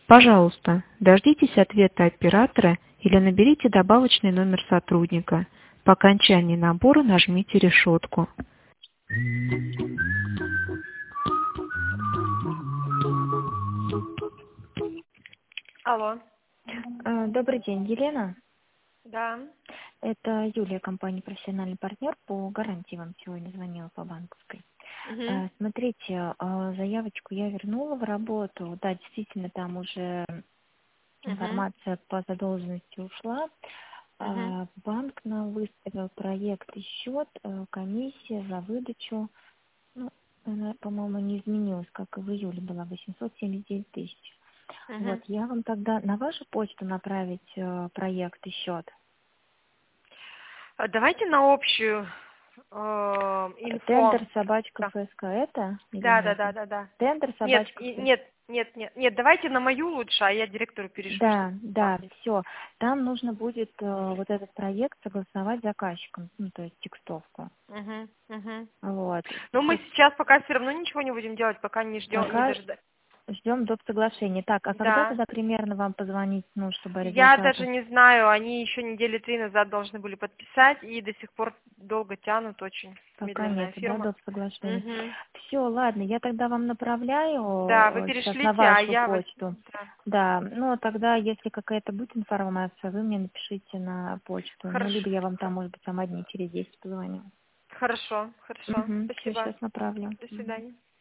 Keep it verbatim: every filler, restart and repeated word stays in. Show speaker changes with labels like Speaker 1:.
Speaker 1: Пожалуйста, дождитесь ответа оператора или наберите добавочный номер сотрудника. По окончании набора нажмите решетку.
Speaker 2: Алло.
Speaker 3: А, Добрый день, Елена.
Speaker 2: Да.
Speaker 3: Это Юлия, компания «Профессиональный партнер». По гарантии вам сегодня звонила по банковской.
Speaker 2: Угу.
Speaker 3: А, Смотрите, а, заявочку я вернула в работу. Да, действительно, там уже
Speaker 2: Угу.
Speaker 3: информация по задолженности ушла.
Speaker 2: Угу.
Speaker 3: А, Банк нам выставил проект и счет, а, комиссия за выдачу. Ну, она, по-моему, не изменилась, как и в июле была, восемьсот семьдесят девять тысяч. Вот,
Speaker 2: Угу.
Speaker 3: я вам тогда на вашу почту направить э, проект и счет.
Speaker 2: Давайте на общую э, инфо.
Speaker 3: Тендер собачка
Speaker 2: Да.
Speaker 3: ФСК это или
Speaker 2: Да, да,
Speaker 3: нет?
Speaker 2: да, да, да.
Speaker 3: Тендер
Speaker 2: Нет,
Speaker 3: собачка
Speaker 2: и-
Speaker 3: ФСК.
Speaker 2: нет, нет, нет, нет. Давайте на мою лучше, а я директору перешлю, чтобы
Speaker 3: Да,
Speaker 2: вам.
Speaker 3: да, все. Там нужно будет э, вот этот проект согласовать с заказчиком, ну, то есть текстовку.
Speaker 2: Угу. Угу.
Speaker 3: Вот.
Speaker 2: Но мы
Speaker 3: Сейчас
Speaker 2: сейчас пока все равно ничего не будем делать, пока не ждем, не
Speaker 3: пока
Speaker 2: дожда-
Speaker 3: ждем доп. Соглашения. Так, а когда
Speaker 2: Да.
Speaker 3: тогда примерно вам позвонить, ну, чтобы
Speaker 2: Я даже
Speaker 3: результаты?
Speaker 2: не знаю, они еще недели три назад должны были подписать, и до сих пор долго тянут, очень
Speaker 3: Пока
Speaker 2: медленная
Speaker 3: нету, да,
Speaker 2: фирма.
Speaker 3: доп. Соглашений.
Speaker 2: Угу.
Speaker 3: Все, ладно, я тогда вам
Speaker 2: Да, вы
Speaker 3: направляю э, сейчас на
Speaker 2: перешлите, а
Speaker 3: вашу
Speaker 2: я... воз-
Speaker 3: почту.
Speaker 2: Да.
Speaker 3: Да, ну тогда, если какая-то будет информация, вы мне напишите на почту. Ну,
Speaker 2: Хорошо.
Speaker 3: либо я вам там, может быть, сама дней через десять позвоню.
Speaker 2: Хорошо, хорошо.
Speaker 3: Угу, все,
Speaker 2: Спасибо.
Speaker 3: сейчас направлю.
Speaker 2: До
Speaker 3: Мгм.
Speaker 2: свидания.